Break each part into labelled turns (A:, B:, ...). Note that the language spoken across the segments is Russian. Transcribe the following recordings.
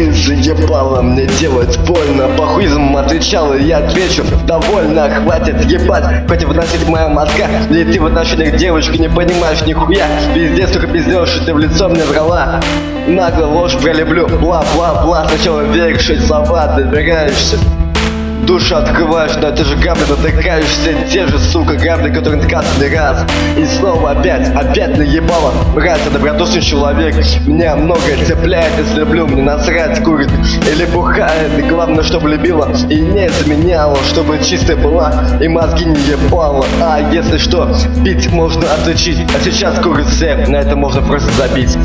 A: Ты заебала мне делать больно. Похуизм отвечал, и я отвечу: довольно, хватит ебать. Хоть выносить моя мозга. Или ты в отношениях девочки не понимаешь нихуя. Пиздец, только пиздешь, и ты в лицо мне врала. Нагло ложь про люблю, бла-бла-бла. Сначала веришь, что слова добираешься, душу открываешь, но это же грабли, натыкаешься. Те же, сука, грабли, которые натыкаются не раз. И снова опять наебало. Мразь, я добродушный человек. Меня многое цепляет, если люблю. Мне насрать, курит или бухает. И главное, чтобы любила и не заменяла, чтобы чистая была и мозги не ебала. А если что, пить можно отучить, а сейчас курит все, на это можно просто забить.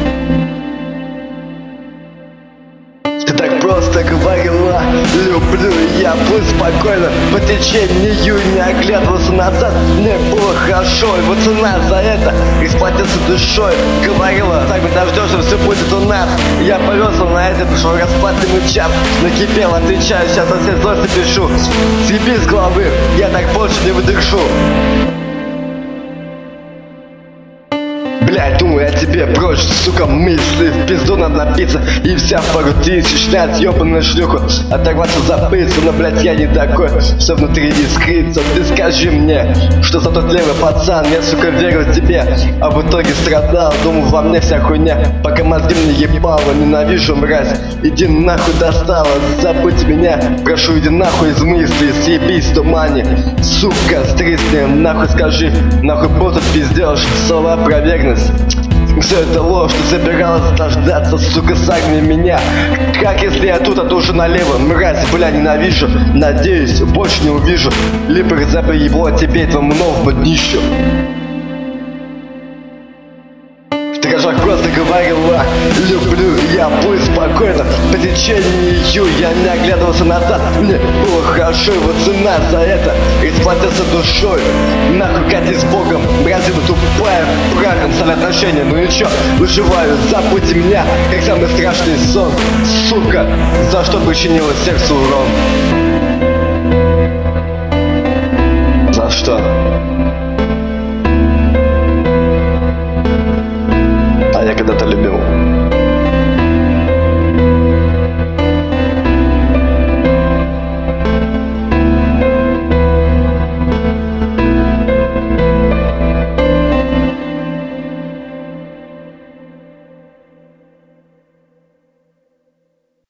A: Ты так просто говорила: люблю, я был спокойно по течению, не оглядывался назад. Мне было хорошо, и вот цена за это расплатился душой. Говорила: так не дождешься, все будет у нас. Я повезла на это, пришел расплатный час. Накипел, отвечаю, сейчас со всей злости пишу: съеби с головы, я так больше не выдержу. Блять, думаю о тебе проще, сука, мысли в пизду надо напиться. И вся в пару тысяч снять ёбаную шлюху, оторваться забыться. Но, блять, я не такой, что внутри искрится. Ты скажи мне, что за тот левый пацан. Я, сука, верил тебе, а в итоге страдал. Думаю, во мне вся хуйня, пока мозги мне ебало. Ненавижу, мразь, иди нахуй, достала. Забудь меня, прошу, иди нахуй из мыслей. Съебись в тумане, сука, стрисни. Нахуй скажи, нахуй был тут пиздеж. Слова про верность, все это ложь, ты собиралась дождаться, сука, сагни меня. Как если я тут, а ты уже налево. Мразь, бля, ненавижу, надеюсь, больше не увижу. Либо разобьебло тебе и твоему новому днищу. Ты как просто говорила: люблю, я был спокойно по течению, я не оглядывался назад. Мне было хорошо, и вот цена за это расплатился душой. Нахуй кати с Богом, бразина тупая, прахом стали отношения. Ну ничего, выживаю, забудь меня, как самый страшный сон. Сука, за что причинила сердцу урон.